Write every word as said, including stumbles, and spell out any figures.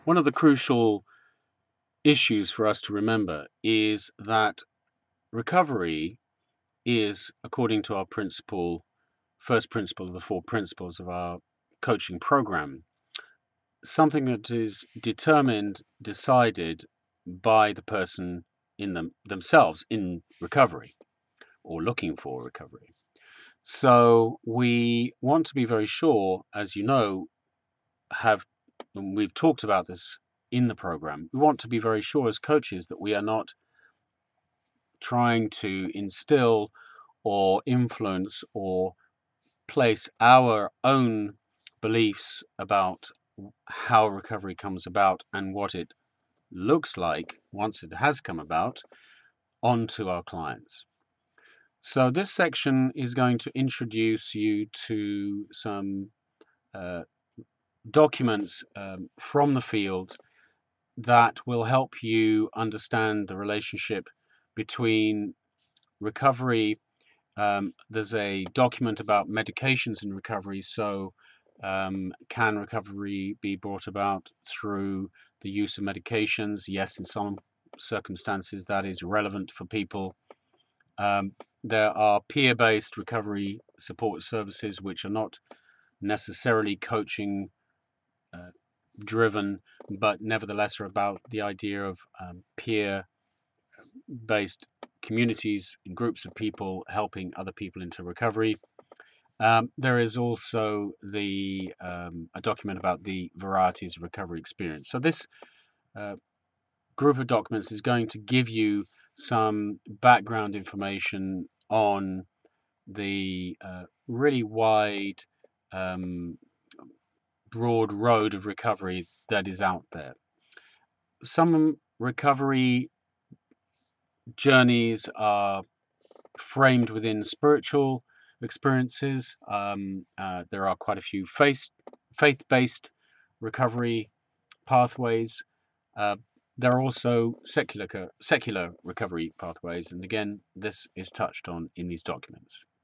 One of the crucial issues for us to remember is that recovery is, according to our principle, first principle of the four principles of our coaching program, something that is determined, decided by the person in them themselves in recovery or looking for recovery. So we want to be very sure, as you know, have and we've talked about this in the program. We want to be very sure as coaches that we are not trying to instill or influence or place our own beliefs about how recovery comes about and what it looks like once it has come about onto our clients. So this section is going to introduce you to some uh, documents um, from the field that will help you understand the relationship between recovery. Um, there's a document about medications in recovery. So, um, can recovery be brought about through the use of medications? Yes, in some circumstances that is relevant for people. Um, there are peer-based recovery support services which are not necessarily coaching uh, driven, but nevertheless are about the idea of um, peer based communities and groups of people helping other people into recovery. Um, there is also the um, a document about the varieties of recovery experience. So this uh, group of documents is going to give you some background information on the uh, really wide, um, broad road of recovery that is out there. Some recovery journeys are framed within spiritual experiences. Um, uh, there are quite a few faith faith-based recovery pathways. Uh, there are also secular secular recovery pathways, and again, this is touched on in these documents.